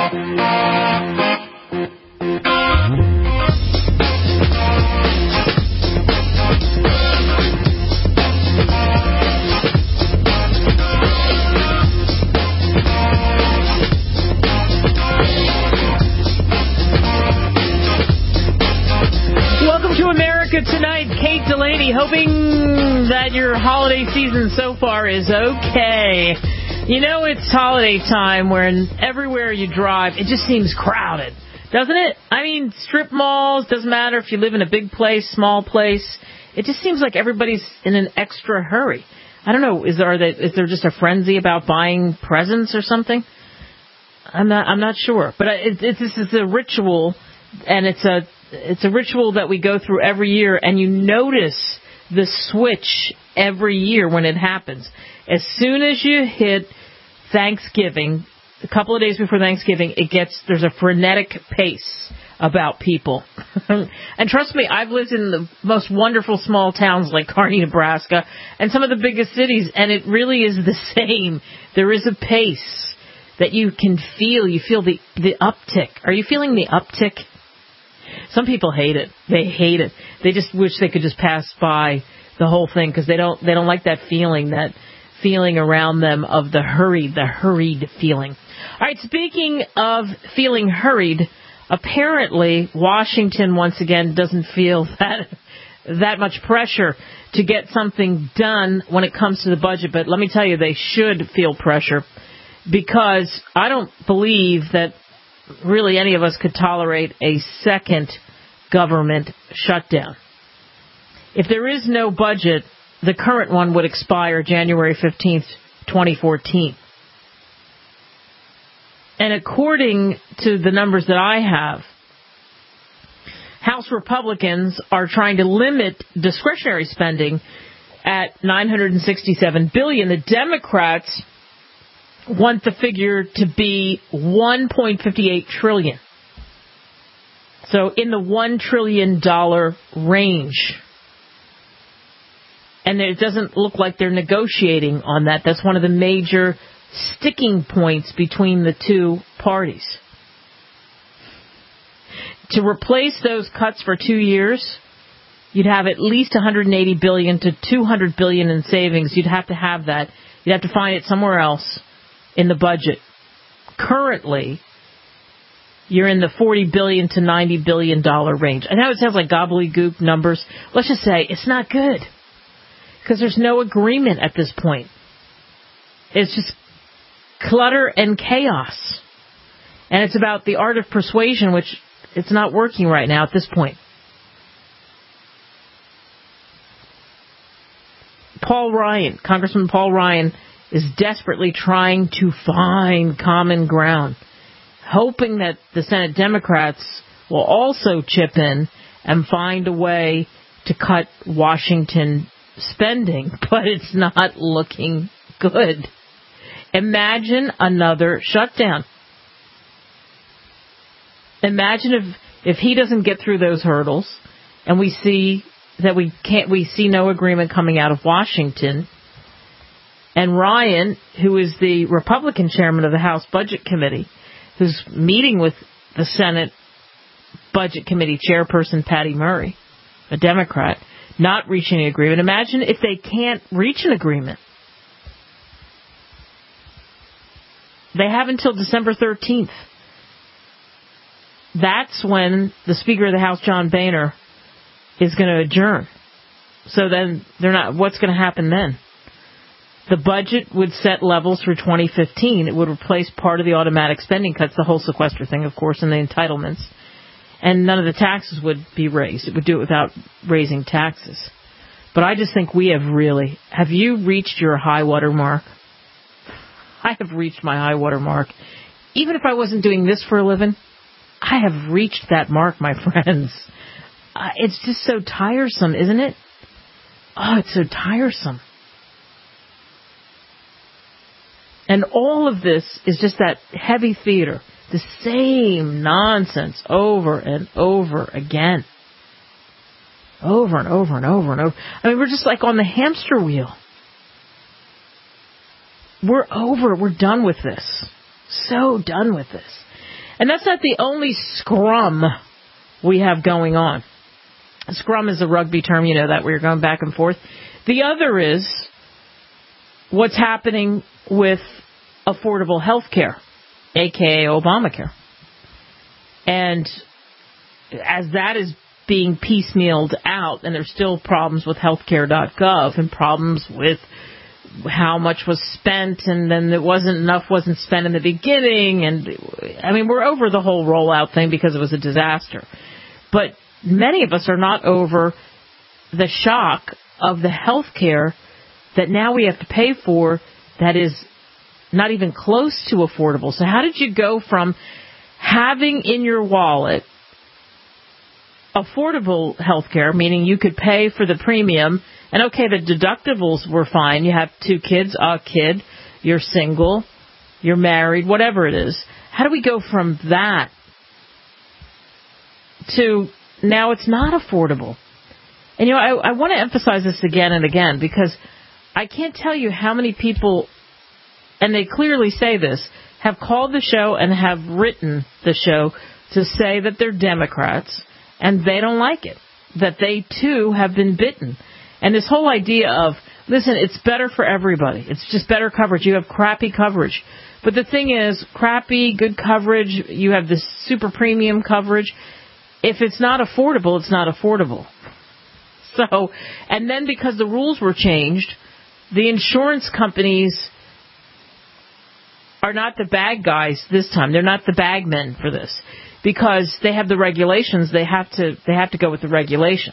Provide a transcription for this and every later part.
Tonight, Kate Delaney, hoping that your holiday season so far is okay. You know, it's holiday time when everywhere you drive, it just seems crowded, doesn't it? I mean, strip malls, doesn't matter if you live in a big place, small place. It just seems like everybody's in an extra hurry. I don't know, is there just a frenzy about buying presents or something? I'm not sure. But this is a ritual, and it's a ritual that we go through every year, and you notice the switch every year when it happens. As soon as you hit Thanksgiving, a couple of days before Thanksgiving, there's a frenetic pace about people. And trust me, I've lived in the most wonderful small towns like Kearney, Nebraska, and some of the biggest cities, and it really is the same. There is a pace that you can feel. You feel the uptick. Are you feeling the uptick? Some people hate it. They hate it. They just wish they could just pass by the whole thing because they don't like that feeling around them of the hurried feeling. All right, speaking of feeling hurried, apparently Washington once again doesn't feel that much pressure to get something done when it comes to the budget. But let me tell you, they should feel pressure because I don't believe that really any of us could tolerate a second government shutdown. If there is no budget, the current one would expire January 15th, 2014. And according to the numbers that I have, House Republicans are trying to limit discretionary spending at $967 billion. The Democrats want the figure to be $1.58 trillion. So in the $1 trillion range. And it doesn't look like they're negotiating on that. That's one of the major sticking points between the two parties. To replace those cuts for 2 years, you'd have at least $180 billion to $200 billion in savings. You'd have to have that. You'd have to find it somewhere else in the budget. Currently, you're in the $40 billion to $90 billion range. I know it sounds like gobbledygook numbers. Let's just say it's not good because there's no agreement at this point. It's just clutter and chaos. And it's about the art of persuasion, which it's not working right now at this point. Congressman Paul Ryan, is desperately trying to find common ground, hoping that the Senate Democrats will also chip in and find a way to cut Washington spending, but it's not looking good. Imagine another shutdown. Imagine if he doesn't get through those hurdles and we see no agreement coming out of Washington. And Ryan, who is the Republican chairman of the House Budget Committee, who's meeting with the Senate Budget Committee chairperson Patty Murray, a Democrat, not reaching an agreement. Imagine if they can't reach an agreement. They have until December 13th. That's when the Speaker of the House, John Boehner, is going to adjourn. So then what's going to happen then? The budget would set levels for 2015. It would replace part of the automatic spending cuts, the whole sequester thing, of course, and the entitlements. And none of the taxes would be raised. It would do it without raising taxes. But I just think have you reached your high water mark? I have reached my high water mark. Even if I wasn't doing this for a living, I have reached that mark, my friends. It's just so tiresome, isn't it? Oh, it's so tiresome. And all of this is just that heavy theater, the same nonsense over and over again. Over and over and over and over. I mean, we're just like on the hamster wheel. We're done with this. So done with this. And that's not the only scrum we have going on. Scrum is a rugby term, you know that, where you're going back and forth. The other is what's happening with affordable health care, a.k.a. Obamacare. And as that is being piecemealed out, and there's still problems with healthcare.gov and problems with how much was spent, and then wasn't spent in the beginning. And I mean, we're over the whole rollout thing because it was a disaster. But many of us are not over the shock of the health care that now we have to pay for that is not even close to affordable. So how did you go from having in your wallet affordable health care, meaning you could pay for the premium, and okay, the deductibles were fine. You have 2 kids, a kid, you're single, you're married, whatever it is. How do we go from that to now it's not affordable? And, you know, I want to emphasize this again and again because I can't tell you how many people, and they clearly say this, have called the show and have written the show to say that they're Democrats and they don't like it, that they, too, have been bitten. And this whole idea of, listen, it's better for everybody. It's just better coverage. You have crappy coverage. But the thing is, crappy, good coverage, you have this super premium coverage. If it's not affordable, it's not affordable. So, and then because the rules were changed, the insurance companies are not the bad guys this time. They're not the bagmen for this. Because they have the regulations, they have to go with the regulations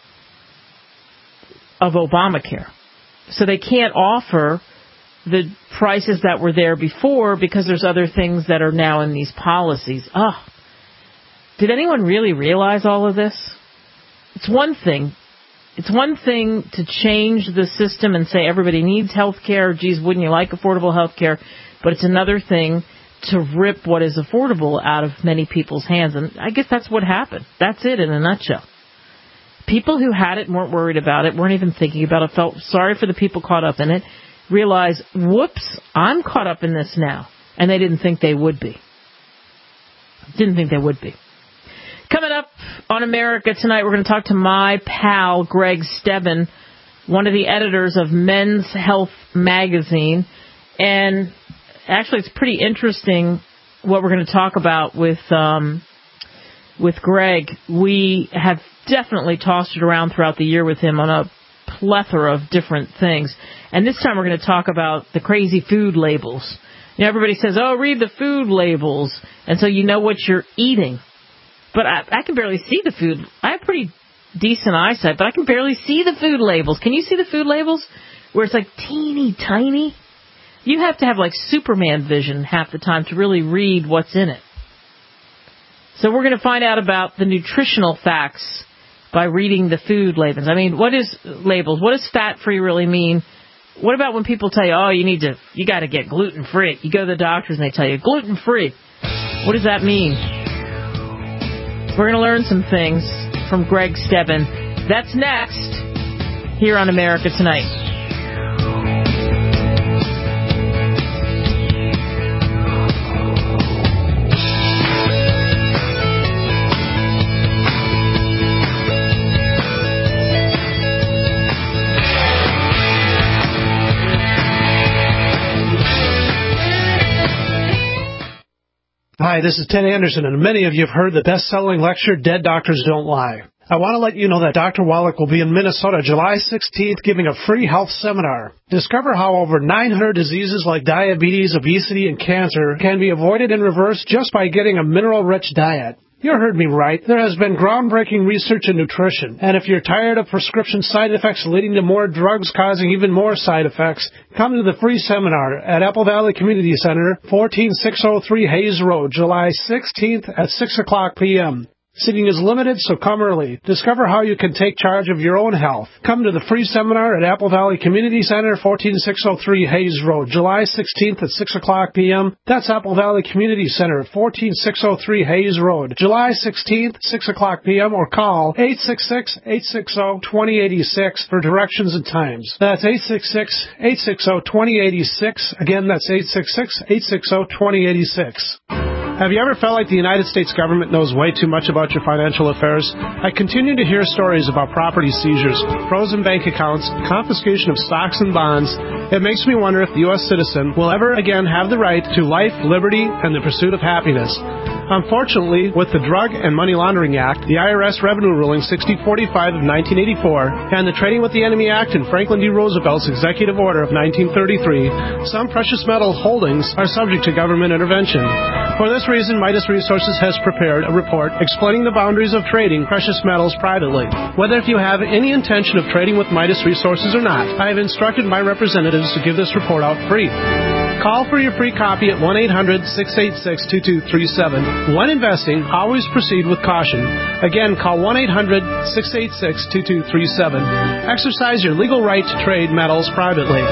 of Obamacare. So they can't offer the prices that were there before because there's other things that are now in these policies. Did anyone really realize all of this? It's one thing to change the system and say everybody needs health care. Geez, wouldn't you like affordable health care? But it's another thing to rip what is affordable out of many people's hands. And I guess that's what happened. That's it in a nutshell. People who had it weren't worried about it, weren't even thinking about it, felt sorry for the people caught up in it, realized, whoops, I'm caught up in this now. And they didn't think they would be. Coming up on America Tonight, we're going to talk to my pal, Greg Stebbin, one of the editors of Men's Health magazine. And actually, it's pretty interesting what we're going to talk about with Greg. We have definitely tossed it around throughout the year with him on a plethora of different things. And this time we're going to talk about the crazy food labels. You know, everybody says, oh, read the food labels, and so you know what you're eating. But I can barely see the food. I have pretty decent eyesight, but I can barely see the food labels. Can you see the food labels where it's like teeny tiny? You have to have like Superman vision half the time to really read what's in it. So we're going to find out about the nutritional facts by reading the food labels. I mean, what is labels? What does fat-free really mean? What about when people tell you, oh, you got to get gluten-free? You go to the doctors and they tell you, gluten-free. What does that mean? We're going to learn some things from Greg Stebbin. That's next here on America Tonight. Hi, this is Ted Anderson, and many of you have heard the best-selling lecture, Dead Doctors Don't Lie. I want to let you know that Dr. Wallach will be in Minnesota July 16th giving a free health seminar. Discover how over 900 diseases like diabetes, obesity, and cancer can be avoided and reversed just by getting a mineral-rich diet. You heard me right. There has been groundbreaking research in nutrition. And if you're tired of prescription side effects leading to more drugs causing even more side effects, come to the free seminar at Apple Valley Community Center, 14603 Hayes Road, July 16th at 6 o'clock p.m. Seating is limited, so come early. Discover how you can take charge of your own health. Come to the free seminar at Apple Valley Community Center, 14603 Hayes Road, July 16th at 6 o'clock p.m. That's Apple Valley Community Center, 14603 Hayes Road, July 16th, 6 o'clock p.m. or call 866-860-2086 for directions and times. That's 866-860-2086. Again, that's 866-860-2086. Have you ever felt like the United States government knows way too much about your financial affairs? I continue to hear stories about property seizures, frozen bank accounts, confiscation of stocks and bonds. It makes me wonder if the U.S. citizen will ever again have the right to life, liberty, and the pursuit of happiness. Unfortunately, with the Drug and Money Laundering Act, the IRS Revenue Ruling 6045 of 1984, and the Trading with the Enemy Act and Franklin D. Roosevelt's Executive Order of 1933, some precious metal holdings are subject to government intervention. For this reason, Midas Resources has prepared a report explaining the boundaries of trading precious metals privately. Whether if you have any intention of trading with Midas Resources or not, I have instructed my representatives to give this report out free. Call for your free copy at 1-800-686-2237. When investing, always proceed with caution. Again, call 1-800-686-2237. Exercise your legal right to trade metals privately.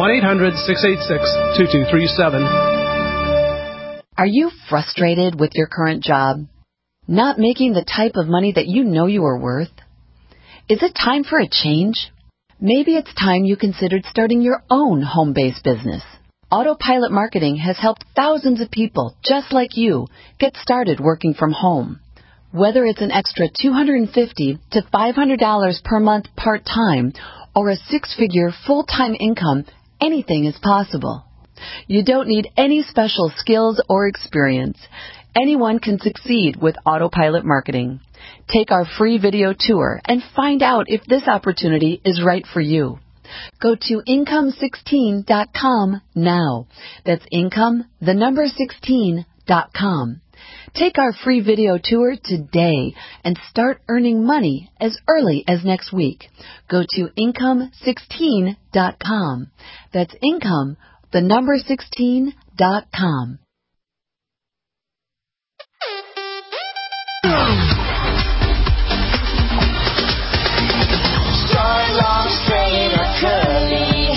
1-800-686-2237. Are you frustrated with your current job? Not making the type of money that you know you are worth? Is it time for a change? Maybe it's time you considered starting your own home-based business. Autopilot Marketing has helped thousands of people just like you get started working from home. Whether it's an extra $250 to $500 per month part-time or a six-figure full-time income, anything is possible. You don't need any special skills or experience. Anyone can succeed with Autopilot Marketing. Take our free video tour and find out if this opportunity is right for you. Go to income16.com now. That's income16.com. Take our free video tour today and start earning money as early as next week. Go to income16.com. That's income16.com. Short, long, straight, or curly.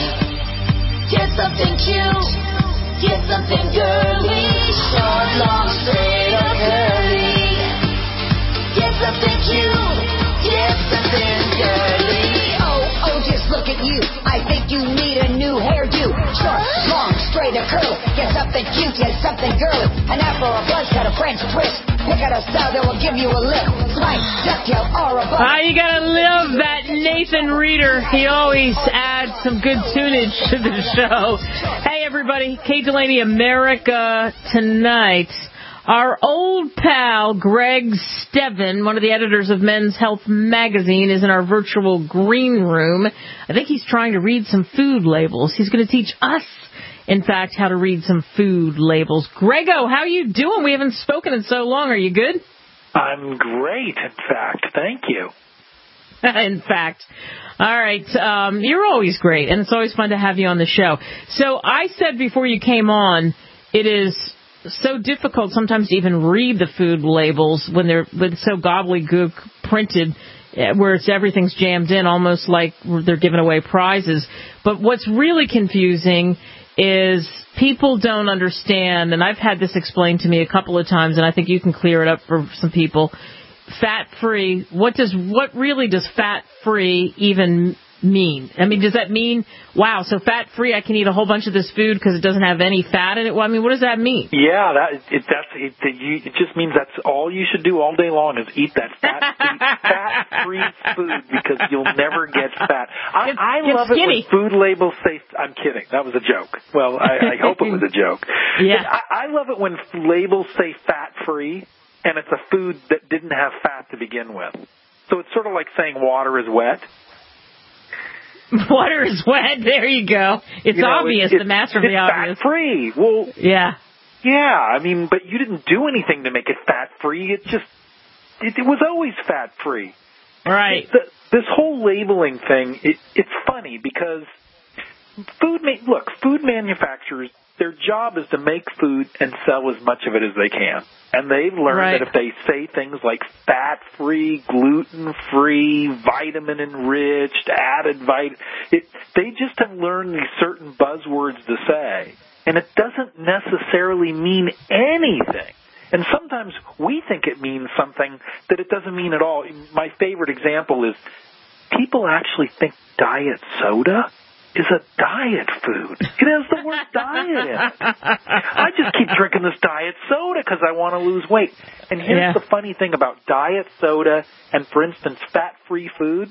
Get something cute. Get something girly. Short, long, straight, or curly. Get something cute. Get something girly. Oh, just look at you. I think you need a new hairdo. Short, long, straight, or curly. Get something cute. Get something girly. An afro, a buzz cut, a French twist. Pick out a style that will give you a lift. Spike, ducktail, or a buzz. You gotta love that Nathan Reeder. He always adds some good tunage to the show. Hey, everybody. Kate Delaney, America Tonight. Our old pal, Greg Steven, one of the editors of Men's Health magazine, is in our virtual green room. I think he's trying to read some food labels. He's going to teach us, in fact, how to read some food labels. Grego, how you doing? We haven't spoken in so long. Are you good? I'm great, in fact. Thank you. In fact. All right. You're always great, and it's always fun to have you on the show. So I said before you came on, it is so difficult sometimes to even read the food labels when they're so gobbledygook printed, where everything's jammed in, almost like they're giving away prizes. But what's really confusing is people don't understand, and I've had this explained to me a couple of times, and I think you can clear it up for some people. Fat-free, what really does fat-free even mean? I mean, does that mean, wow, so fat-free, I can eat a whole bunch of this food because it doesn't have any fat in it? Well, I mean, what does that mean? Yeah, it just means that's all you should do all day long is eat that fat-free food because you'll never get fat. I love skinny. it when food labels say, I'm kidding, that was a joke. Well, I hope it was a joke. Yeah. I love it when labels say fat-free and it's a food that didn't have fat to begin with. So it's sort of like saying water is wet. Water is wet. There you go. It's obvious, the master of the obvious. It's fat-free. Well, yeah. I mean, but you didn't do anything to make it fat-free. It was always fat-free. Right. This whole labeling thing, it's funny because food manufacturers, their job is to make food and sell as much of it as they can. And they've learned that if they say things like fat-free, gluten-free, vitamin-enriched, added they just have learned these certain buzzwords to say. And it doesn't necessarily mean anything. And sometimes we think it means something that it doesn't mean at all. My favorite example is people actually think diet soda is a diet food. It has the word diet in it. I just keep drinking this diet soda because I want to lose weight. And here's the funny thing about diet soda and, for instance, fat-free food.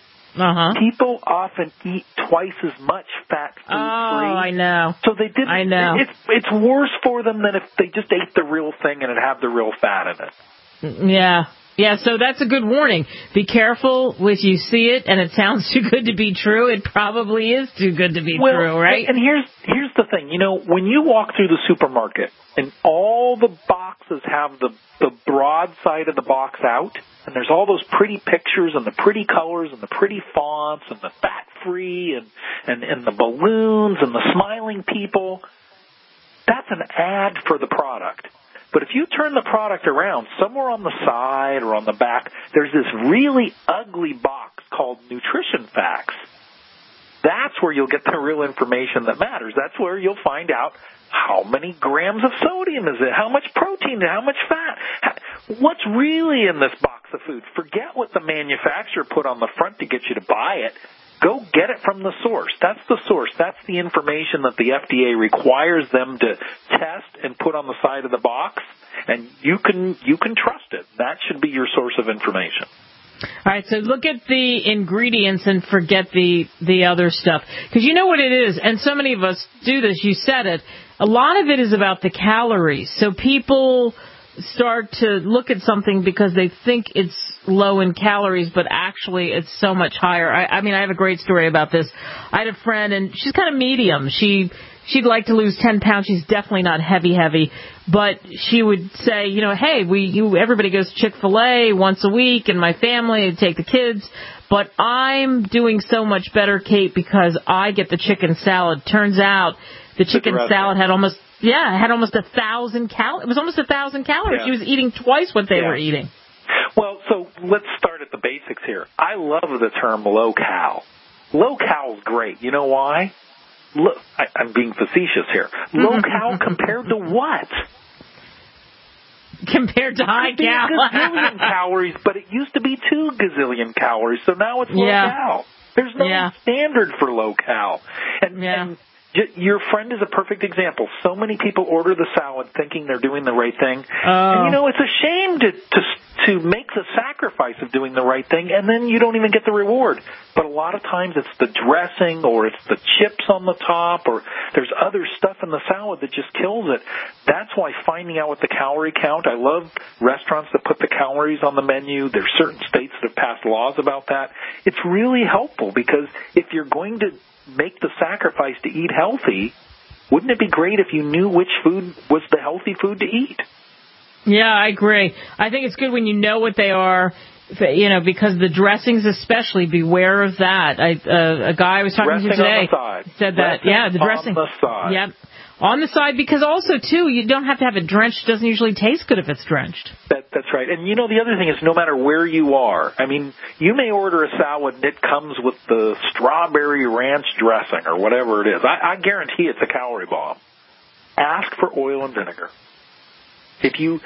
People often eat twice as much fat food free. Oh, I know. So they didn't. I know. It's worse for them than if they just ate the real thing and it had the real fat in it. Yeah. Yeah, so that's a good warning. Be careful if you see it and it sounds too good to be true. It probably is too good to be true, right? And here's the thing. You know, when you walk through the supermarket and all the boxes have the broad side of the box out, and there's all those pretty pictures and the pretty colors and the pretty fonts and the fat-free and the balloons and the smiling people, that's an ad for the product. But if you turn the product around, somewhere on the side or on the back, there's this really ugly box called Nutrition Facts. That's where you'll get the real information that matters. That's where you'll find out how many grams of sodium is it, how much protein, how much fat, what's really in this box of food. Forget what the manufacturer put on the front to get you to buy it. Go get it from the source. That's the source. That's the information that the FDA requires them to test and put on the side of the box, and you can trust it. That should be your source of information. All right, so look at the ingredients and forget the other stuff. Because you know what it is, and so many of us do this, you said it, a lot of it is about the calories. So people start to look at something because they think it's low in calories, but actually it's so much higher. I mean, I have a great story about this. I had a friend, and she's kind of medium. She'd like to lose 10 pounds. She's definitely not heavy, but she would say, you know, hey, everybody goes to Chick-fil-A once a week, and my family take the kids, but I'm doing so much better, Kate, because I get the chicken salad. Turns out the chicken salad had almost 1,000 calories. It was almost 1,000 calories. Yeah. She was eating twice what they were eating. Well, so let's start at the basics here. I love the term low-cal. Low-cal is great. You know why? Look, I'm being facetious here. Low-cal compared to what? Compared to high-cal. Gazillion calories, but it used to be 2 gazillion calories, so now it's low-cal. There's no standard for low-cal. And your friend is a perfect example. So many people order the salad thinking they're doing the right thing. And, you know, it's a shame to make the sacrifice of doing the right thing, and then you don't even get the reward. But a lot of times it's the dressing, or it's the chips on the top, or there's other stuff in the salad that just kills it. That's why finding out what the calorie count, I love restaurants that put the calories on the menu. There's certain states that have passed laws about that. It's really helpful, because if you're going to make the sacrifice to eat healthy, wouldn't it be great if you knew which food was the healthy food to eat? Yeah, I agree. I think it's good when you know what they are, you know, because the dressings especially, beware of that. A guy I was talking to today said that. Yeah, the dressing. On the side. Yep. On the side, because also, too, you don't have to have it drenched. It doesn't usually taste good if it's drenched. That's right. And, you know, the other thing is no matter where you are, I mean, you may order a salad and it comes with the strawberry ranch dressing or whatever it is. I guarantee it's a calorie bomb. Ask for oil and vinegar. If you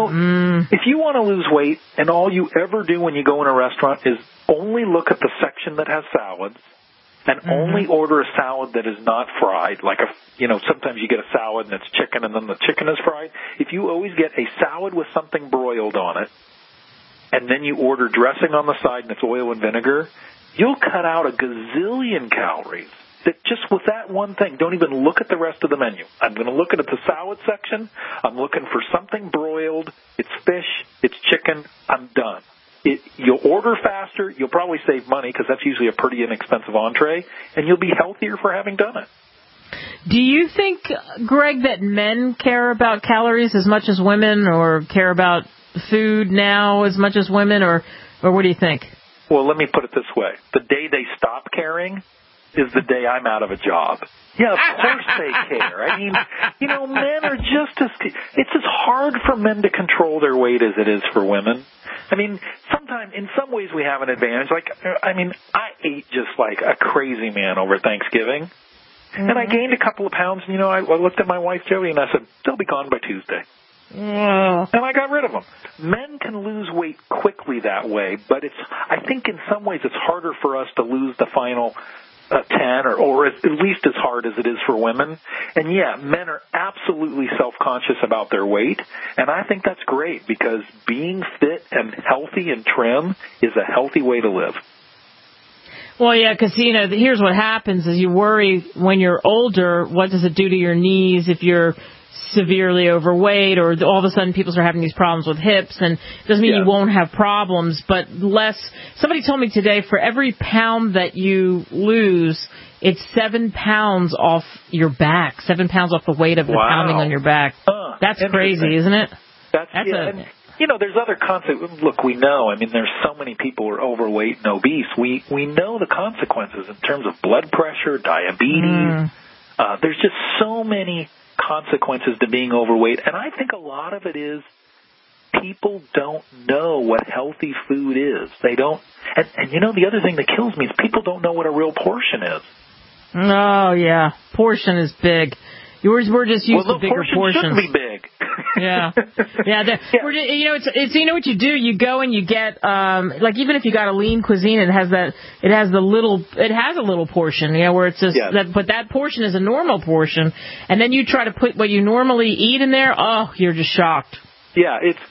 if you want to lose weight and all you ever do when you go in a restaurant is only look at the section that has salads, and only order a salad that is not fried, like sometimes you get a salad and it's chicken and then the chicken is fried. If you always get a salad with something broiled on it, and then you order dressing on the side and it's oil and vinegar, you'll cut out a gazillion calories. That just with that one thing, don't even look at the rest of the menu. I'm going to look at the salad section. I'm looking for something broiled. It's fish. It's chicken. I'm done. You'll order faster. You'll probably save money because that's usually a pretty inexpensive entree, and you'll be healthier for having done it. Do you think, Greg, that men care about calories as much as women, or care about food now as much as women, or what do you think? Well, let me put it this way. The day they stop caring is the day I'm out of a job. Yeah, of course they care. I mean, men are just as... It's as hard for men to control their weight as it is for women. I mean, sometimes, in some ways we have an advantage. I ate just like a crazy man over Thanksgiving. And I gained a couple of pounds, and, I looked at my wife, Jody, and I said, they'll be gone by Tuesday. And I got rid of them. Men can lose weight quickly that way, but I think in some ways it's harder for us to lose the final 10 or at least as hard as it is for women. And yeah, men are absolutely self-conscious about their weight, and I think that's great because being fit and healthy and trim is a healthy way to live. Well, yeah, because, here's what happens is you worry when you're older, what does it do to your knees if you're severely overweight, or all of a sudden people start having these problems with hips, and it doesn't mean you won't have problems, but less. Somebody told me today for every pound that you lose, it's 7 pounds off your back, 7 pounds off the weight of the pounding on your back. That's crazy, isn't it? There's other consequences. Look, we know, there's so many people who are overweight and obese. We know the consequences in terms of blood pressure, diabetes. There's just so many consequences to being overweight, and I think a lot of it is people don't know what healthy food is. They don't, and the other thing that kills me is people don't know what a real portion is. Oh yeah, portion is big. We're just used to bigger portions. Shouldn't be big. Yeah. It's what you do. You go and you get even if you got a lean cuisine, it has a little portion, where it's just but that portion is a normal portion, and then you try to put what you normally eat in there. Oh, you're just shocked. Yeah, it's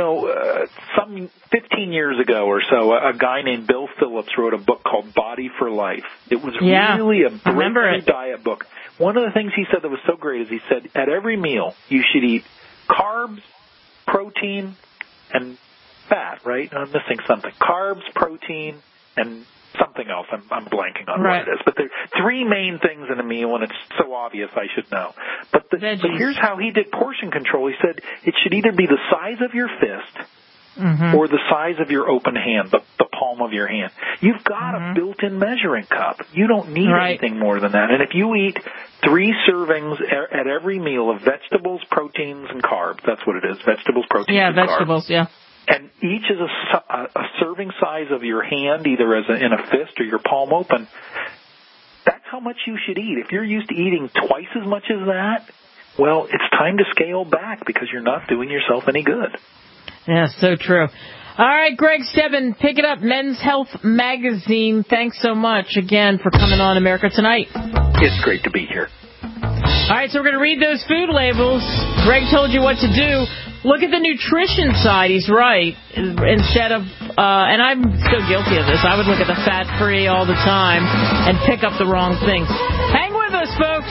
some 15 years ago or so, a guy named Bill Phillips wrote a book called Body for Life. It was really a breakthrough diet book. One of the things he said that was so great is he said at every meal you should eat carbs, protein, and fat, right? I'm missing something. Carbs, protein, and something else. I'm blanking on what it is. But there are 3 main things in a meal, and it's so obvious I should know. But here's how he did portion control. He said it should either be the size of your fist or the size of your open hand, the palm of your hand. You've got a built-in measuring cup. You don't need anything more than that. And if you eat 3 servings at every meal of vegetables, proteins, and carbs, that's what it is, vegetables, proteins, and vegetables, carbs. And each is a serving size of your hand, either in a fist or your palm open. That's how much you should eat. If you're used to eating twice as much as that, well, it's time to scale back because you're not doing yourself any good. Yeah, so true. All right, Greg Stebbin, pick it up, Men's Health Magazine. Thanks so much again for coming on America Tonight. It's great to be here. All right, so we're going to read those food labels. Greg told you what to do. Look at the nutrition side. He's right. Instead of, and I'm so guilty of this, I would look at the fat-free all the time and pick up the wrong things. Hang with us, folks.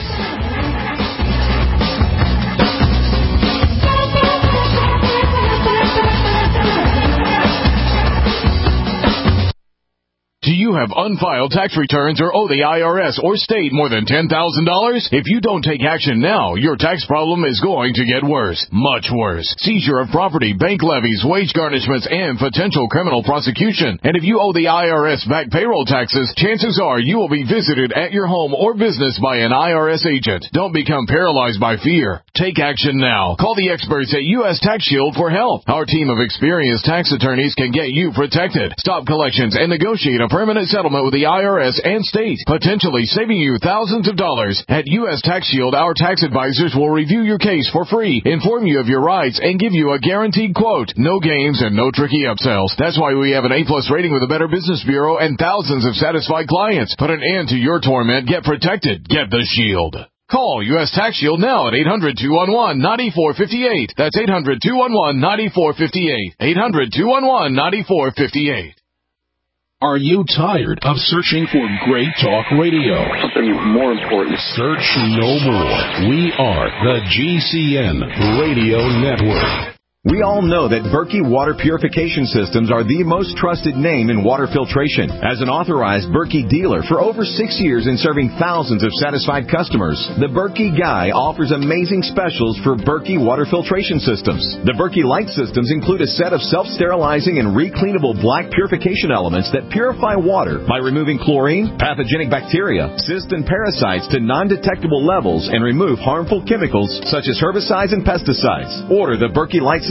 Do you have unfiled tax returns or owe the IRS or state more than $10,000? If you don't take action now, your tax problem is going to get worse. Much worse. Seizure of property, bank levies, wage garnishments, and potential criminal prosecution. And if you owe the IRS back payroll taxes, chances are you will be visited at your home or business by an IRS agent. Don't become paralyzed by fear. Take action now. Call the experts at U.S. Tax Shield for help. Our team of experienced tax attorneys can get you protected, stop collections, and negotiate a permanent settlement with the IRS and state, potentially saving you thousands of dollars. At U.S. Tax Shield, our tax advisors will review your case for free, inform you of your rights, and give you a guaranteed quote. No games and no tricky upsells. That's why we have an A+ rating with the Better Business Bureau and thousands of satisfied clients. Put an end to your torment. Get protected. Get the Shield. Call U.S. Tax Shield now at 800-211-9458. That's 800-211-9458. 800-211-9458. Are you tired of searching for great talk radio? Something more important. Search no more. We are the GCN Radio Network. We all know that Berkey Water Purification Systems are the most trusted name in water filtration. As an authorized Berkey dealer for over 6 years and serving thousands of satisfied customers, the Berkey Guy offers amazing specials for Berkey Water Filtration Systems. The Berkey Light Systems include a set of self-sterilizing and recleanable black purification elements that purify water by removing chlorine, pathogenic bacteria, cysts, and parasites to non-detectable levels and remove harmful chemicals such as herbicides and pesticides. Order the Berkey Light Systems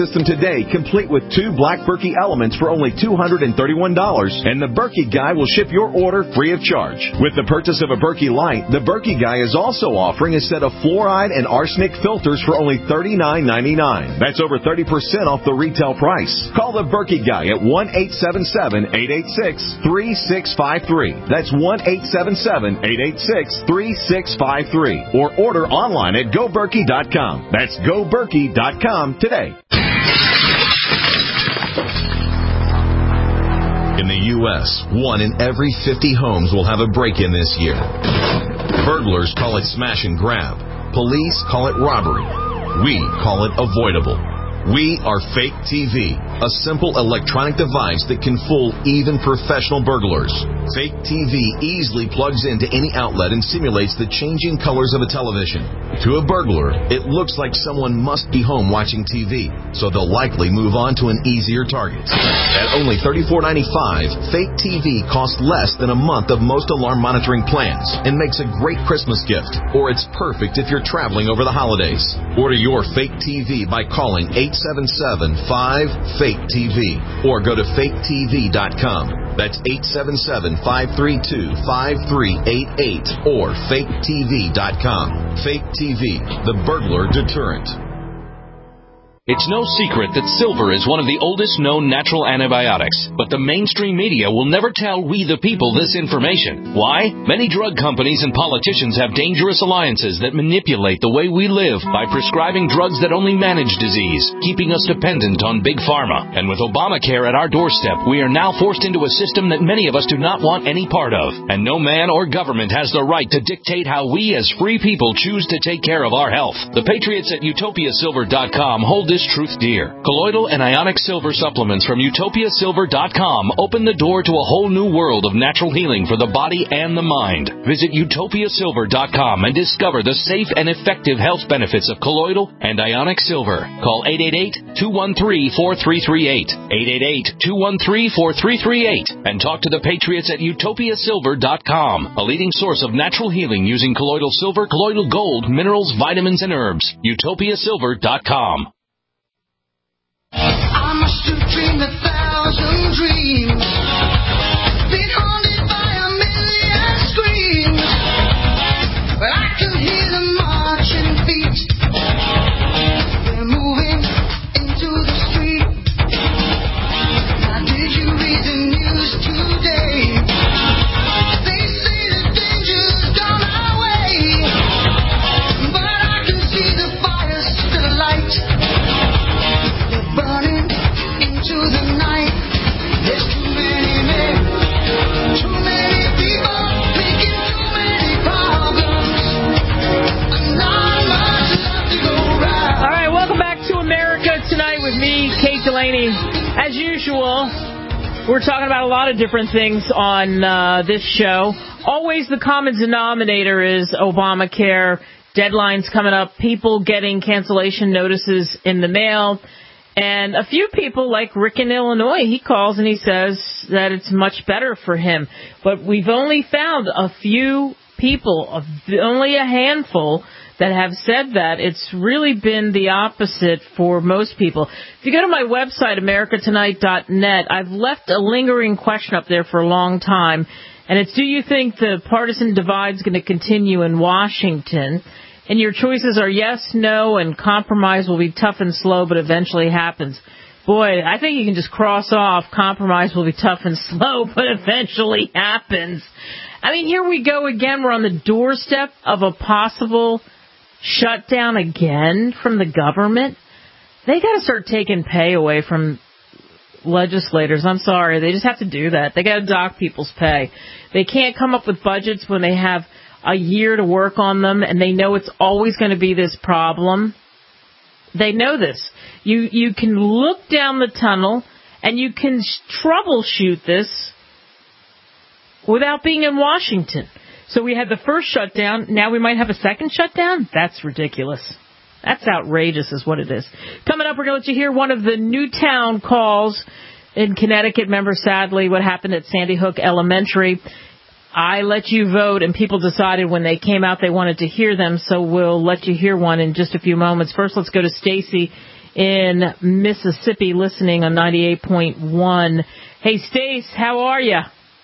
system today, complete with 2 Black Berkey elements for only $231, and the Berkey Guy will ship your order free of charge. With the purchase of a Berkey Light, the Berkey Guy is also offering a set of fluoride and arsenic filters for only $39.99. That's over 30% off the retail price. Call the Berkey Guy at 1-877-886-3653. That's 1-877-886-3653. Or order online at GoBerkey.com. That's GoBerkey.com today. In the U.S., 1 in every 50 homes will have a break-in this year. Burglars call it smash and grab. Police call it robbery. We call it avoidable. We are Fake TV, a simple electronic device that can fool even professional burglars. Fake TV easily plugs into any outlet and simulates the changing colors of a television. To a burglar, it looks like someone must be home watching TV, so they'll likely move on to an easier target. At only $34.95, Fake TV costs less than a month of most alarm monitoring plans and makes a great Christmas gift, or it's perfect if you're traveling over the holidays. Order your Fake TV by calling 877-5-FAKE-TV or go to faketv.com. That's 877-532-5388 or faketv.com. Fake TV, the burglar deterrent. It's no secret that silver is one of the oldest known natural antibiotics, but the mainstream media will never tell we the people this information. Why? Many drug companies and politicians have dangerous alliances that manipulate the way we live by prescribing drugs that only manage disease, keeping us dependent on big pharma. And with Obamacare at our doorstep, we are now forced into a system that many of us do not want any part of. And no man or government has the right to dictate how we as free people choose to take care of our health. The Patriots at UtopiaSilver.com hold this truth dear. Colloidal and ionic silver supplements from UtopiaSilver.com open the door to a whole new world of natural healing for the body and the mind. Visit UtopiaSilver.com and discover the safe and effective health benefits of colloidal and ionic silver. Call 888-213-4338. 888-213-4338 and talk to the Patriots at UtopiaSilver.com, a leading source of natural healing using colloidal silver, colloidal gold, minerals, vitamins, and herbs. UtopiaSilver.com. I must have dreamed 1,000 dreams, been haunted by a million screams, but I could hear them marching feet. They're moving into the street. Now did you read the news today? They say the danger's gone our way, but I can see the fire still alight. Burning into the night. There's too many men, too many people, making too many problems. Not much left to go round. All right, welcome back to America Tonight with me, Kate Delaney. As usual, we're talking about a lot of different things on this show. Always the common denominator is Obamacare, deadlines coming up, people getting cancellation notices in the mail. And a few people, like Rick in Illinois, he calls and he says that it's much better for him. But we've only found a few people, only a handful, that have said that. It's really been the opposite for most people. If you go to my website, americatonight.net, I've left a lingering question up there for a long time. And it's, do you think the partisan divide is going to continue in Washington? And your choices are yes, no, and compromise will be tough and slow, but eventually happens. Boy, I think you can just cross off compromise will be tough and slow, but eventually happens. I mean, here we go again. We're on the doorstep of a possible shutdown again from the government. They got to start taking pay away from legislators. I'm sorry. They just have to do that. They got to dock people's pay. They can't come up with budgets when they have a year to work on them, and they know it's always going to be this problem. They know this. You can look down the tunnel, and you can troubleshoot this without being in Washington. So we had the first shutdown. Now we might have a second shutdown? That's ridiculous. That's outrageous is what it is. Coming up, we're going to let you hear one of the Newtown calls in Connecticut. Remember, sadly, what happened at Sandy Hook Elementary. I let you vote, and people decided when they came out they wanted to hear them, so we'll let you hear one in just a few moments. First, let's go to Stacy in Mississippi listening on 98.1. Hey, Stace, how are you?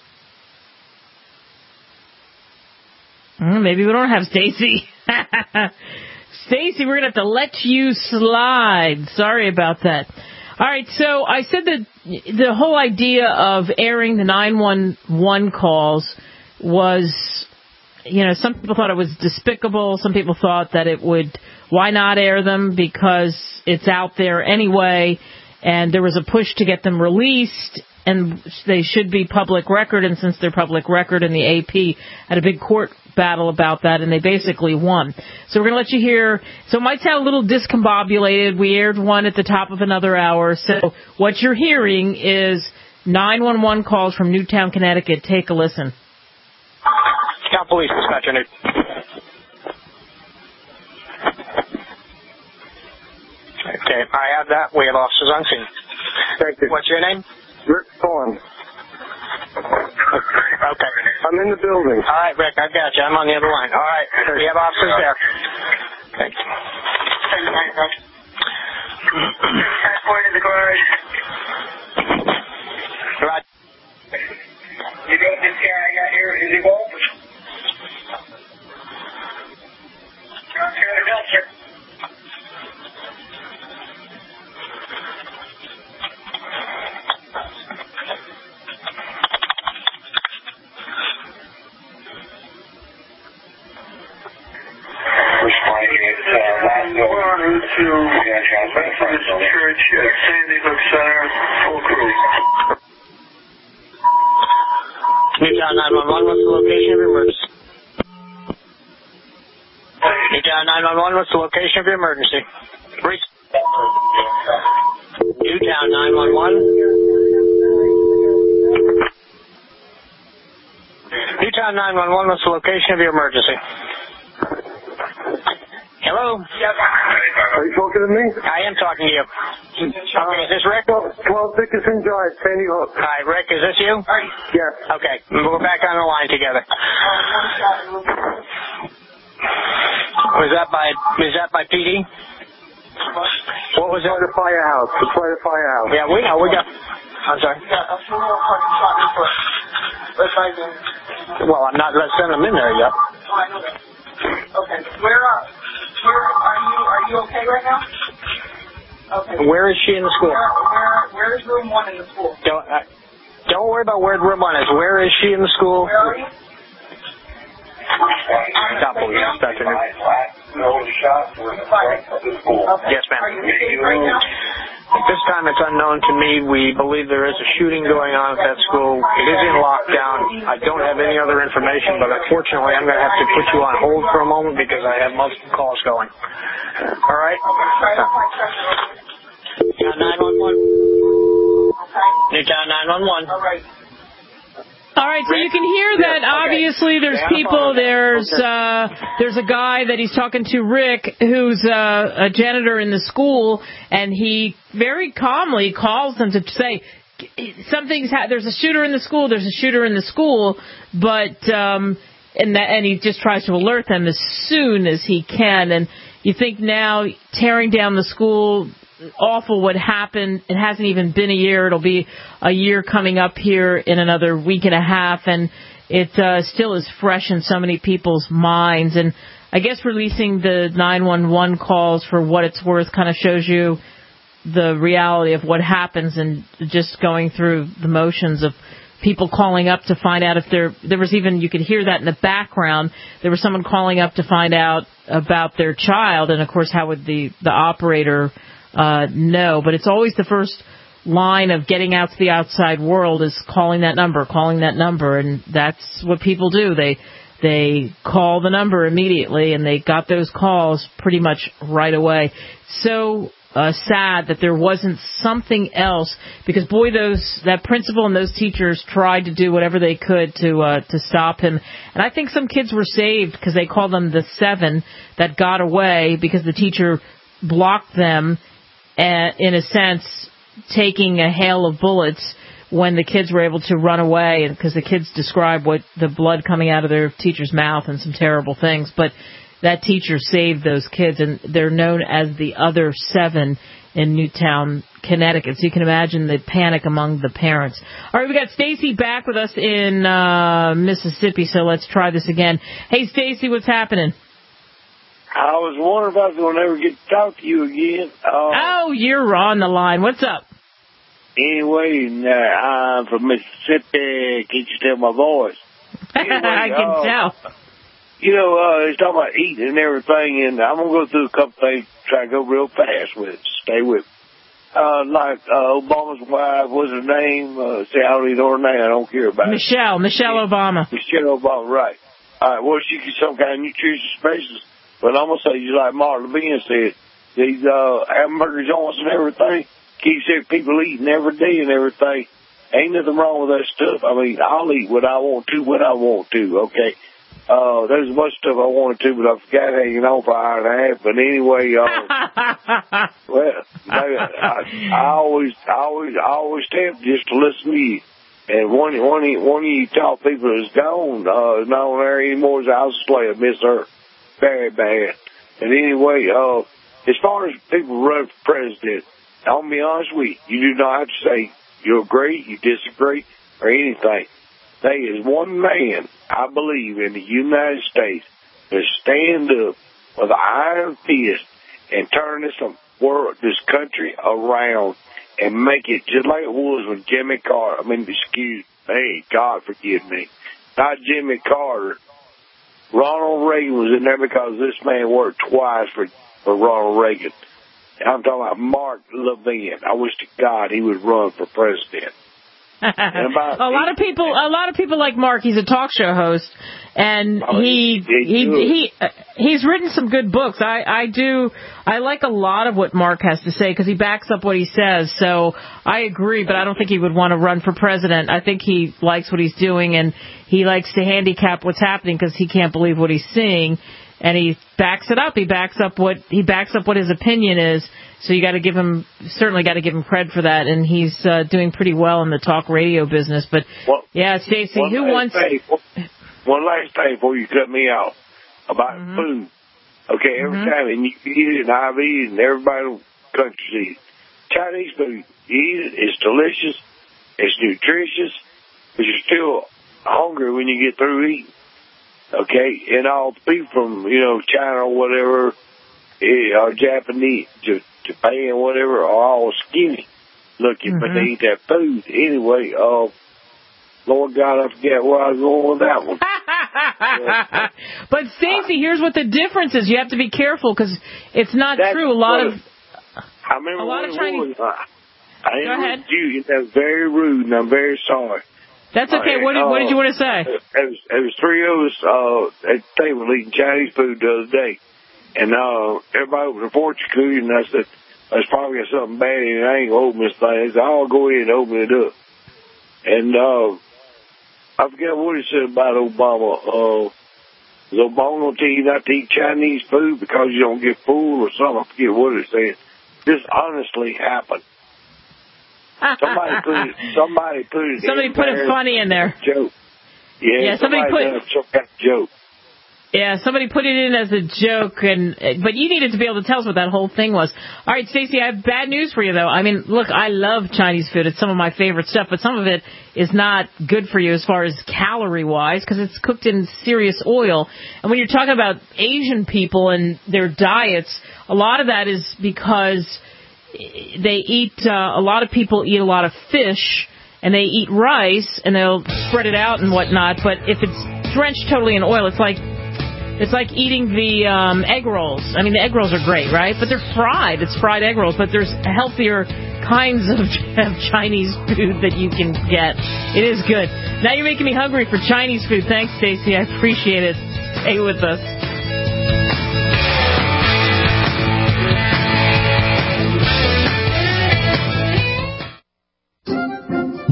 Maybe we don't have Stacy. Stacy, we're going to have to let you slide. Sorry about that. All right, so I said that the whole idea of airing the 911 calls was, some people thought it was despicable. Some people thought that why not air them, because it's out there anyway, and there was a push to get them released, and they should be public record, and since they're public record, and the AP had a big court battle about that, and they basically won. So we're going to let you hear. So it might sound a little discombobulated. We aired one at the top of another hour. So what you're hearing is 911 calls from Newtown, Connecticut. Take a listen. Town Police Dispatcher. Okay, I have that. We have officers on scene. Thank you. What's your name? Rick Thorne. Okay. I'm in the building. All right, Rick, I got you. I'm on the other line. All right, we have officers there. Thanks. Transport in the garage. Right. You know this guy I got here? Is he Walt? Here in the dumpster. Church at Sandy Hook Center, full crew. Newtown 911, what's the location of your emergency? Newtown 911, what's the location of your emergency? Newtown 911. Newtown 911, what's the location of your emergency? Hello? Are you talking to me? I am talking to you. Okay, is this Rick? 12 Dickinson Drive, Sandy Hook. Hi, Rick, is this you? Yes. Okay, we're back on the line together. Was that by PD? What was it? By the firehouse. It's by the firehouse. Yeah, we know. We got. I'm sorry. Well, I'm not. Let's send them in there yet. Okay. Where are you okay right now? Okay. Where is she in the school? Where is room 1 in the school? Don't worry about where room 1 is. Where is she in the school? Where are you? Top police, Dr. New. Yes, ma'am. Are you safe right now? At this time, it's unknown to me. We believe there is a shooting going on at that school. It is in lockdown. I don't have any other information, but unfortunately, I'm going to have to put you on hold for a moment because I have multiple calls going. All right? Newtown 911. Newtown 911. All right. All right, so you can hear that obviously there's people, there's a guy that he's talking to, Rick, who's a janitor in the school, and he very calmly calls them to say, there's a shooter in the school, but, and he just tries to alert them as soon as he can, and you think now tearing down the school, awful what happened. It hasn't even been a year. It'll be a year coming up here in another week and a half, and it still is fresh in so many people's minds. And I guess releasing the 911 calls for what it's worth kind of shows you the reality of what happens, and just going through the motions of people calling up to find out if there was even, you could hear that in the background, there was someone calling up to find out about their child, and of course how would the operator know, but it's always the first line of getting out to the outside world is calling that number, and that's what people do. They call the number immediately, and they got those calls pretty much right away. So sad that there wasn't something else, because boy, that principal and those teachers tried to do whatever they could to stop him. And I think some kids were saved because they called them the 7 that got away because the teacher blocked them, in a sense, taking a hail of bullets when the kids were able to run away, and because the kids described what the blood coming out of their teacher's mouth and some terrible things. But that teacher saved those kids, and they're known as the Other 7 in Newtown, Connecticut. So you can imagine the panic among the parents. All right, we got Stacy back with us in Mississippi, so let's try this again. Hey, Stacy, what's happening? I was wondering if I was going to ever get to talk to you again. Oh, you're on the line. What's up? Anyway, I'm from Mississippi. Can't you tell my voice? Anyway, I can tell. You know, it's talking about eating and everything, and I'm going to go through a couple things, try to go real fast with it. Stay with me. Like Obama's wife, what's her name? Say, I don't even know her name. I don't care about it. Michelle Obama. Michelle Obama, right. All right, well, she gets some kind of nutritious specialist. But I'm going to say, just like Mark Levin said, these hamburger joints and everything, keeps people eating every day and everything. Ain't nothing wrong with that stuff. I mean, I'll eat what I want to when I want to, okay? There's a bunch of stuff I wanted to, but I forgot hanging on for an hour and a half. But anyway, well, I always tempted just to listen to you. And one of you top people that's gone, is not on there anymore, is Alice Slayer. Miss her very bad. And anyway, as far as people run for president, I'll be honest with you, you do not have to say you agree, you disagree, or anything. There is one man, I believe, in the United States that stand up with an iron fist and turn this country around and make it just like it was when Jimmy Carter, God forgive me, not Jimmy Carter. Ronald Reagan was in there because this man worked twice for Ronald Reagan. I'm talking about Mark Levin. I wish to God he would run for president. A lot of people like Mark. He's a talk show host, and he's written some good books. I like a lot of what Mark has to say because he backs up what he says. So I agree, but I don't think he would want to run for president. I think he likes what he's doing, and he likes to handicap what's happening because he can't believe what he's seeing, and he backs it up. He backs up what his opinion is. So you certainly got to give him credit for that, and he's doing pretty well in the talk radio business. But yeah, Stacey, who wants? One last thing before you cut me off about food. Okay, every time and you eat it, and I've eaten, everybody in the country eats Chinese food. You eat it, it's delicious, it's nutritious, but you're still hungry when you get through eating. Okay, and all people from China or whatever, or Japanese, Japan, whatever, are all skinny looking, but they eat that food. Anyway, Lord God, I forget where I was going with that one. But, Stacey, here's what the difference is. You have to be careful because it's not true. A lot of Chinese... Go ahead. That was very rude, and I'm very sorry. That's okay. What did you want to say? There was three of us at the table eating Chinese food the other day. And everybody was a fortune cookie, and I said, there's probably got something bad in it. I ain't going to open this thing. I said, I'll go ahead and open it up. And I forget what he said about Obama. Is Obama going to tell you not to eat Chinese food because you don't get fooled or something? I forget what he said. This honestly happened. Somebody put it funny in there. Joke. Yeah, somebody put some kind of joke. Yeah, somebody put it in as a joke, but you needed to be able to tell us what that whole thing was. All right, Stacey, I have bad news for you, though. I mean, look, I love Chinese food. It's some of my favorite stuff, but some of it is not good for you as far as calorie-wise because it's cooked in serious oil. And when you're talking about Asian people and their diets, a lot of that is because they eat, a lot of people eat a lot of fish, and they eat rice, and they'll spread it out and whatnot, but if it's drenched totally in oil, it's like eating the egg rolls. I mean, the egg rolls are great, right? But they're fried. It's fried egg rolls. But there's healthier kinds of Chinese food that you can get. It is good. Now you're making me hungry for Chinese food. Thanks, Stacey. I appreciate it. Stay with us.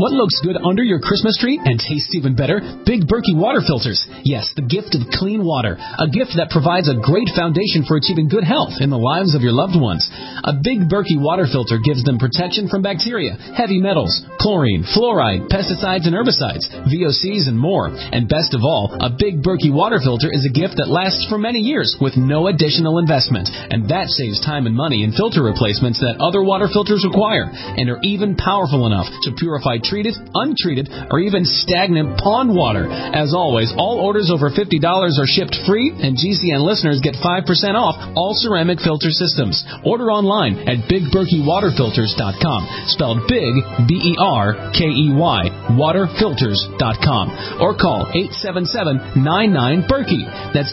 What looks good under your Christmas tree and tastes even better? Big Berkey water filters. Yes, the gift of clean water. A gift that provides a great foundation for achieving good health in the lives of your loved ones. A Big Berkey water filter gives them protection from bacteria, heavy metals, chlorine, fluoride, pesticides and herbicides, VOCs and more. And best of all, a Big Berkey water filter is a gift that lasts for many years with no additional investment. And that saves time and money in filter replacements that other water filters require and are even powerful enough to purify treated, untreated, or even stagnant pond water. As always, all orders over $50 are shipped free, and GCN listeners get 5% off all ceramic filter systems. Order online at BigBerkeyWaterFilters.com, spelled Big, B-E-R-K-E-Y, waterfilters.com, or call 877-99-BERKEY. That's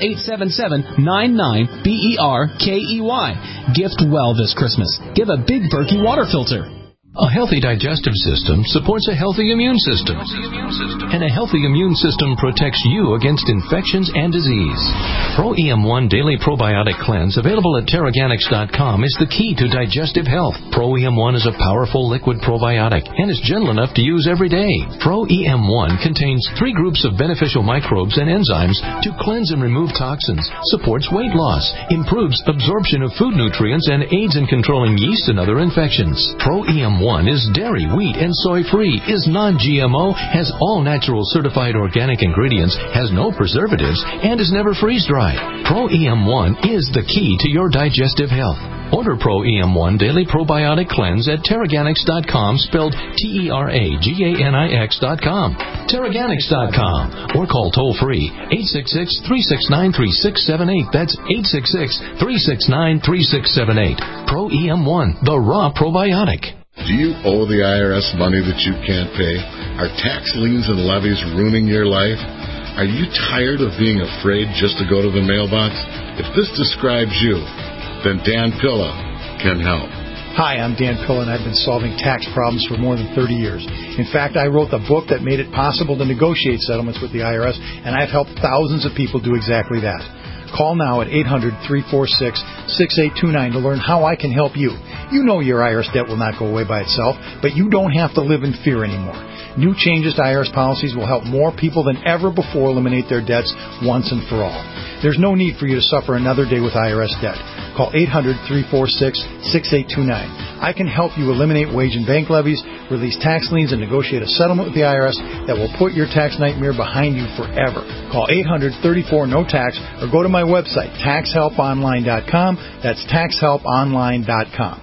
877-99-BERKEY. Gift well this Christmas. Give a Big Berkey water filter. A healthy digestive system supports a healthy immune system. And a healthy immune system protects you against infections and disease. Pro-EM1 Daily Probiotic Cleanse, available at Terraganics.com, is the key to digestive health. Pro-EM1 is a powerful liquid probiotic and is gentle enough to use every day. Pro-EM1 contains 3 groups of beneficial microbes and enzymes to cleanse and remove toxins, supports weight loss, improves absorption of food nutrients, and aids in controlling yeast and other infections. Pro-EM1 is dairy, wheat, and soy-free, is non-GMO, has all natural certified organic ingredients, has no preservatives, and is never freeze-dried. Pro-EM1 is the key to your digestive health. Order Pro-EM1 Daily Probiotic Cleanse at Terraganics.com, spelled Terraganix.com. Terraganics.com, or call toll-free 866-369-3678. That's 866-369-3678. Pro-EM1, the raw probiotic. Do you owe the IRS money that you can't pay? Are tax liens and levies ruining your life? Are you tired of being afraid just to go to the mailbox? If this describes you, then Dan Pilla can help. Hi, I'm Dan Pilla, and I've been solving tax problems for more than 30 years. In fact, I wrote the book that made it possible to negotiate settlements with the IRS, and I've helped thousands of people do exactly that. Call now at 800-346-6829 to learn how I can help you. You know your IRS debt will not go away by itself, but you don't have to live in fear anymore. New changes to IRS policies will help more people than ever before eliminate their debts once and for all. There's no need for you to suffer another day with IRS debt. Call 800-346-6829. I can help you eliminate wage and bank levies, release tax liens, and negotiate a settlement with the IRS that will put your tax nightmare behind you forever. Call 800-34-NO-TAX or go to my website, taxhelponline.com. That's taxhelponline.com.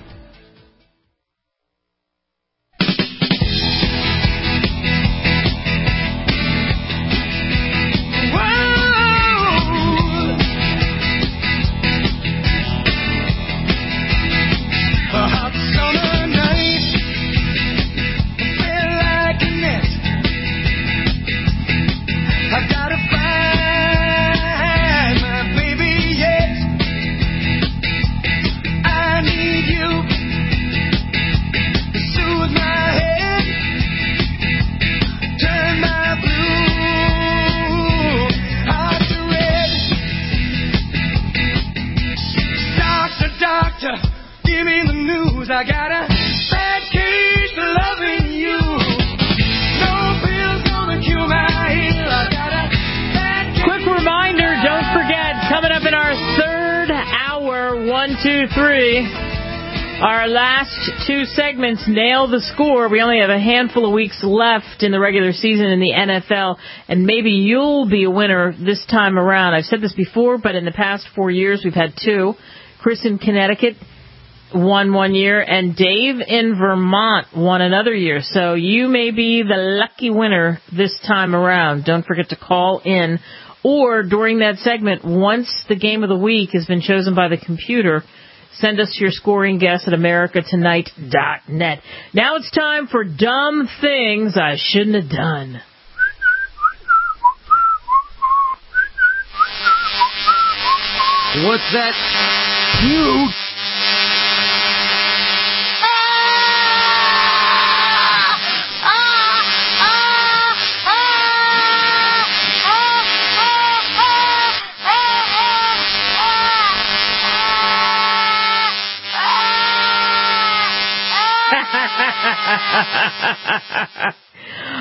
I got a bad case of loving you. No pill's gonna cure my ill. I got a bad case. Quick reminder, don't forget, coming up in our third hour, 1, 2, 3, our last 2 segments, Nail the Score. We only have a handful of weeks left in the regular season in the NFL, and maybe you'll be a winner this time around. I've said this before, but in the past 4 years, we've had 2. Chris in Connecticut won 1 year, and Dave in Vermont won another year. So you may be the lucky winner this time around. Don't forget to call in, or during that segment, once the game of the week has been chosen by the computer, send us your scoring guess at americatonight.net. Now it's time for Dumb Things I Shouldn't Have Done. What's that? You.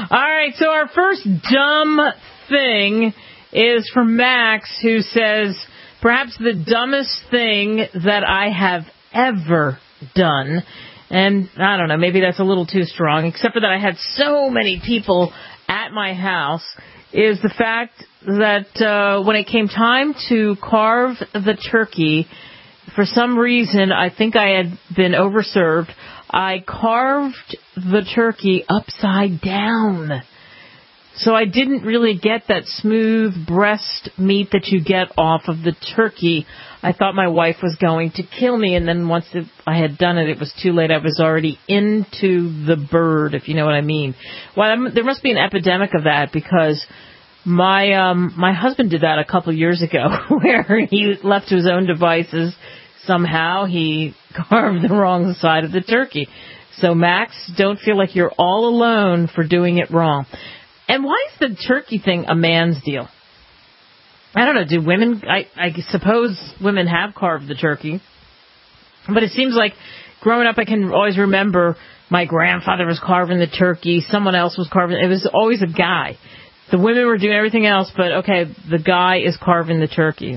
right, so our first dumb thing is from Max, who says, perhaps the dumbest thing that I have ever done. And I don't know, maybe that's a little too strong, except for that I had so many people at my house, is the fact that when it came time to carve the turkey, for some reason, I think I had been overserved. I carved the turkey upside down. So I didn't really get that smooth breast meat that you get off of the turkey. I thought my wife was going to kill me, and then once I had done it, it was too late. I was already into the bird, if you know what I mean. Well, there must be an epidemic of that, because my husband did that a couple of years ago, where he left to his own devices. Somehow he carved the wrong side of the turkey. So, Max, don't feel like you're all alone for doing it wrong. And why is the turkey thing a man's deal? I don't know. Do women, I suppose women have carved the turkey. But it seems like growing up, I can always remember my grandfather was carving the turkey. Someone else was carving. It was always a guy. The women were doing everything else, but okay, the guy is carving the turkey.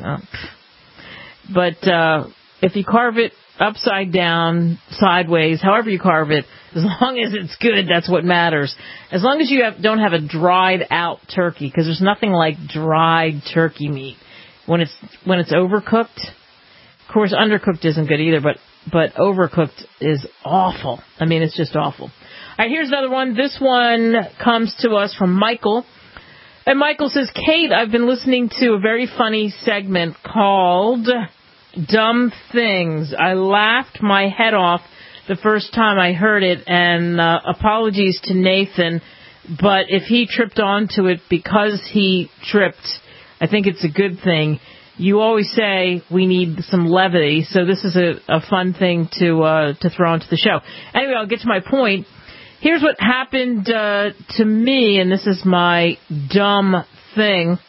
But if you carve it upside down, sideways, however you carve it, as long as it's good, that's what matters. As long as you don't have a dried out turkey, because there's nothing like dried turkey meat. When it's overcooked, of course, undercooked isn't good either, but overcooked is awful. I mean, it's just awful. All right, here's another one. This one comes to us from Michael. And Michael says, Kate, I've been listening to a very funny segment called Dumb Things. I laughed my head off the first time I heard it, and apologies to Nathan, but if he tripped onto it because he tripped, I think it's a good thing. You always say we need some levity, so this is a fun thing to throw into the show. Anyway, I'll get to my point. Here's what happened to me, and this is my dumb thing.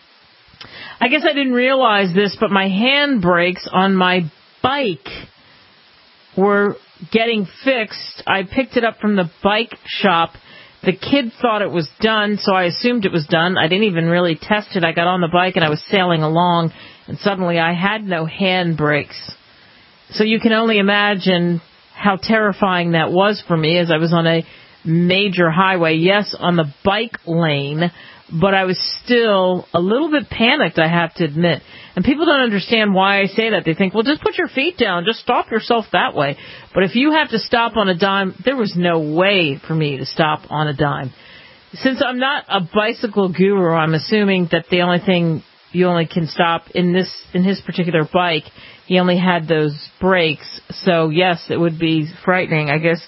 I guess I didn't realize this, but my handbrakes on my bike were getting fixed. I picked it up from the bike shop. The kid thought it was done, so I assumed it was done. I didn't even really test it. I got on the bike and I was sailing along, and suddenly I had no handbrakes. So you can only imagine how terrifying that was for me, as I was on a major highway, yes, on the bike lane, but I was still a little bit panicked, I have to admit. And people don't understand why I say that. They think, well, just put your feet down, just stop yourself that way. But if you have to stop on a dime, there was no way for me to stop on a dime. Since I'm not a bicycle guru, I'm assuming that the only thing you only can stop in his particular bike, he only had those brakes. So yes, it would be frightening. I guess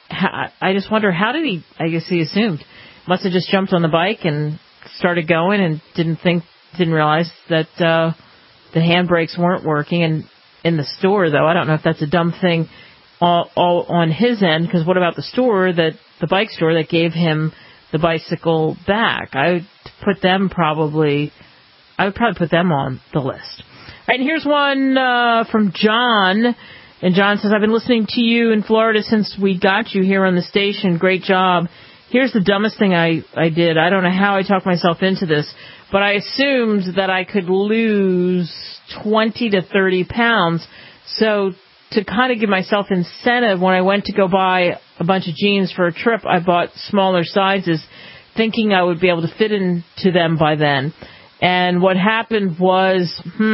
I just wonder, how did he? I guess he assumed, must have just jumped on the bike and started going and didn't realize that the handbrakes weren't working. And in the store, though, I don't know if that's a dumb thing all on his end, because what about the bike store that gave him the bicycle back? I would probably put them on the list. All right, and here's one from John. And John says, I've been listening to you in Florida since we got you here on the station. Great job. Here's the dumbest thing I did. I don't know how I talked myself into this, but I assumed that I could lose 20 to 30 pounds. So to kind of give myself incentive, when I went to go buy a bunch of jeans for a trip, I bought smaller sizes, thinking I would be able to fit into them by then. And what happened was,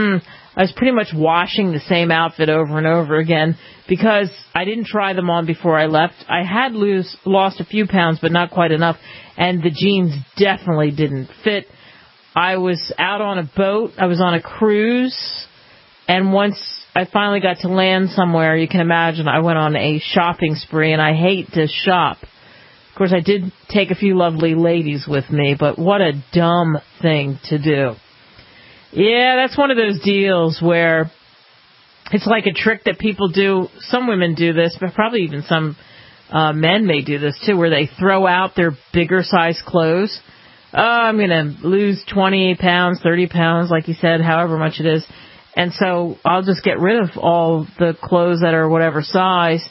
I was pretty much washing the same outfit over and over again because I didn't try them on before I left. I had lost a few pounds, but not quite enough, and the jeans definitely didn't fit. I was out on a boat. I was on a cruise, and once I finally got to land somewhere, you can imagine I went on a shopping spree, and I hate to shop. Of course, I did take a few lovely ladies with me, but what a dumb thing to do. Yeah, that's one of those deals where it's like a trick that people do. Some women do this, but probably even some men may do this too, where they throw out their bigger size clothes. I'm going to lose 20 pounds, 30 pounds, like you said, however much it is. And so I'll just get rid of all the clothes that are whatever size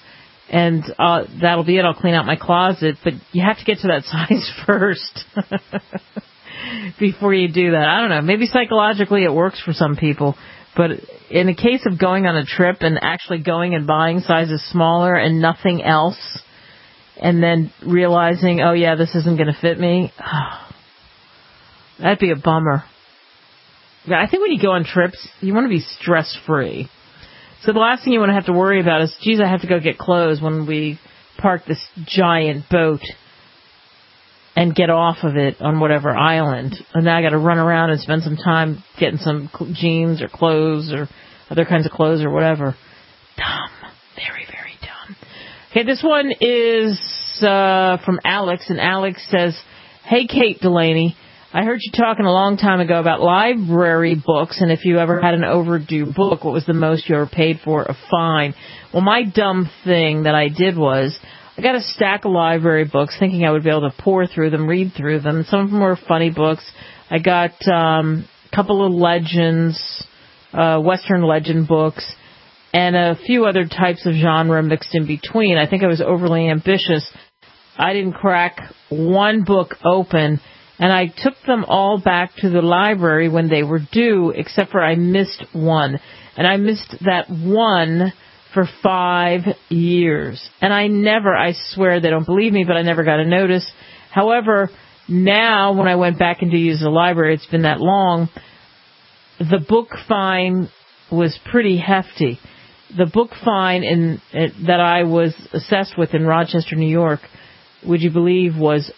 And that'll be it. I'll clean out my closet. But you have to get to that size first before you do that. I don't know. Maybe psychologically it works for some people. But in the case of going on a trip and actually going and buying sizes smaller and nothing else, and then realizing, oh, yeah, this isn't going to fit me, that'd be a bummer. I think when you go on trips, you want to be stress-free. So the last thing you want to have to worry about is, geez, I have to go get clothes when we park this giant boat and get off of it on whatever island. And now I got to run around and spend some time getting some jeans or clothes or other kinds of clothes or whatever. Dumb. Very, very dumb. Okay, this one is from Alex, and Alex says, hey, Kate Delaney, I heard you talking a long time ago about library books, and if you ever had an overdue book, what was the most you ever paid for a fine? Well, my dumb thing that I did was I got a stack of library books thinking I would be able to pour through them, read through them. Some of them were funny books. I got a couple of legends, Western legend books, and a few other types of genre mixed in between. I think I was overly ambitious. I didn't crack one book open, and I took them all back to the library when they were due, except for I missed one. And I missed that one for 5 years. And I swear they don't believe me, but I never got a notice. However, now when I went back and to use the library, it's been that long, the book fine was pretty hefty. The book fine that I was assessed with in Rochester, New York, would you believe, was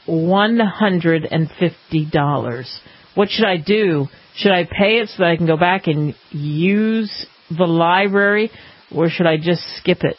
$150. What should I do? Should I pay it so that I can go back and use the library, or should I just skip it?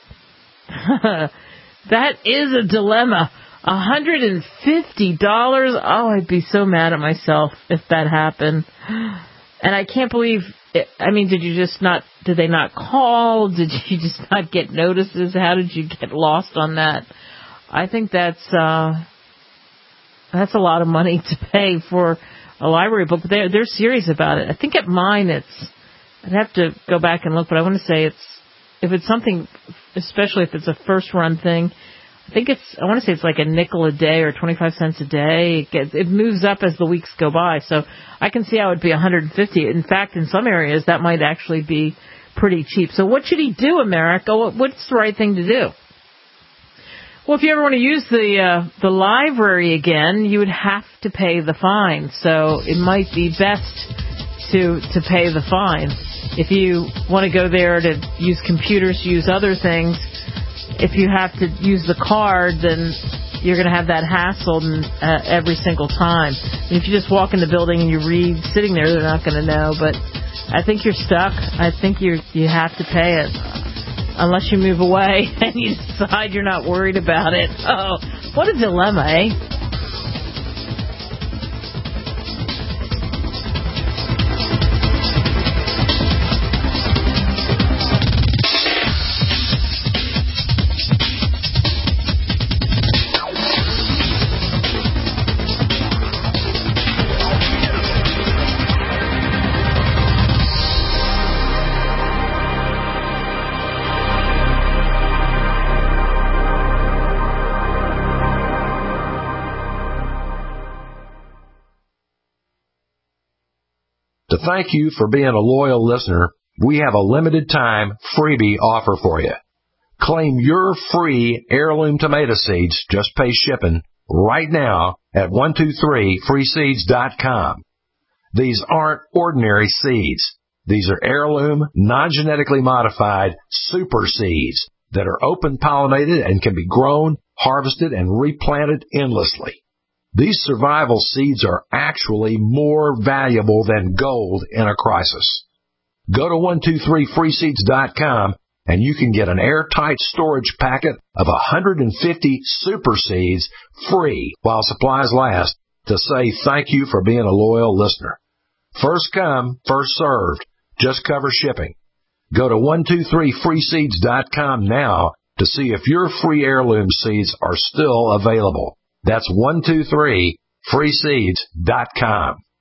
That is a dilemma. $150. Oh, I'd be so mad at myself if that happened. And I can't believe it. I mean, did they not call? Did you just not get notices? How did you get lost on that? I think that's a lot of money to pay for a library book, but they're serious about it. I think at mine I'd have to go back and look, but I want to say if it's something, especially if it's a first run thing, I want to say it's like a nickel a day or 25 cents a day. It moves up as the weeks go by, so I can see how it would be $150. In fact, in some areas that might actually be pretty cheap. So what should he do, America? What's the right thing to do? Well, if you ever want to use the library again, you would have to pay the fine. So it might be best to pay the fine. If you want to go there to use computers, to use other things, if you have to use the card, then you're going to have that hassle every single time. And if you just walk in the building and you read sitting there, they're not going to know. But I think you're stuck. I think you have to pay it. Unless you move away and you decide you're not worried about it. Oh, what a dilemma, eh? To thank you for being a loyal listener, we have a limited time freebie offer for you. Claim your free heirloom tomato seeds, just pay shipping, right now at 123freeseeds.com. These aren't ordinary seeds. These are heirloom, non-genetically modified super seeds that are open pollinated and can be grown, harvested, and replanted endlessly. These survival seeds are actually more valuable than gold in a crisis. Go to 123freeseeds.com and you can get an airtight storage packet of 150 super seeds free while supplies last to say thank you for being a loyal listener. First come, first served. Just cover shipping. Go to 123freeseeds.com now to see if your free heirloom seeds are still available. That's 123freeseeds.com.